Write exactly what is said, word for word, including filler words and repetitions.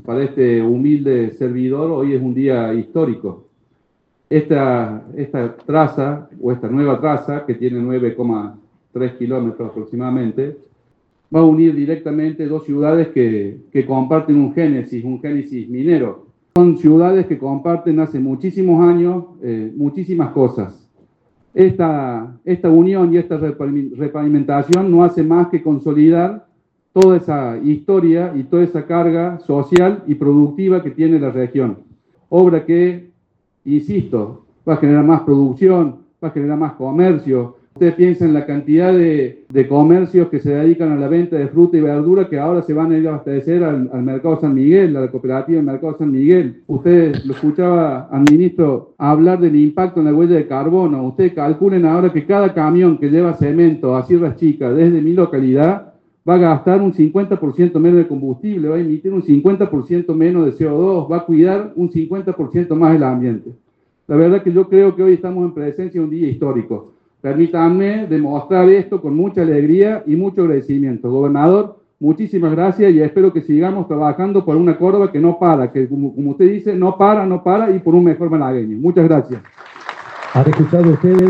para este humilde servidor hoy es un día histórico. Esta, esta traza, o esta nueva traza, que tiene nueve coma tres kilómetros aproximadamente, va a unir directamente dos ciudades que, que comparten un génesis, un génesis minero. Son ciudades que comparten hace muchísimos años eh, muchísimas cosas. Esta, esta unión y esta repavimentación no hace más que consolidar toda esa historia y toda esa carga social y productiva que tiene la región. Obra que, insisto, va a generar más producción, va a generar más comercio. Ustedes piensan en la cantidad de, de comercios que se dedican a la venta de fruta y verdura que ahora se van a ir a abastecer al, al Mercado San Miguel, a la cooperativa del Mercado San Miguel. Ustedes lo escuchaba al ministro hablar del impacto en la huella de carbono. Ustedes calculen ahora que cada camión que lleva cemento a Sierras Chicas desde mi localidad va a gastar un cincuenta por ciento menos de combustible, va a emitir un cincuenta por ciento menos de C O dos, va a cuidar un cincuenta por ciento más el ambiente. La verdad que yo creo que hoy estamos en presencia de un día histórico. Permítanme demostrar esto con mucha alegría y mucho agradecimiento. Gobernador, muchísimas gracias y espero que sigamos trabajando por una Córdoba que no para, que como, como usted dice, no para, no para y por un mejor malagueño. Muchas gracias. ¿Han escuchado ustedes?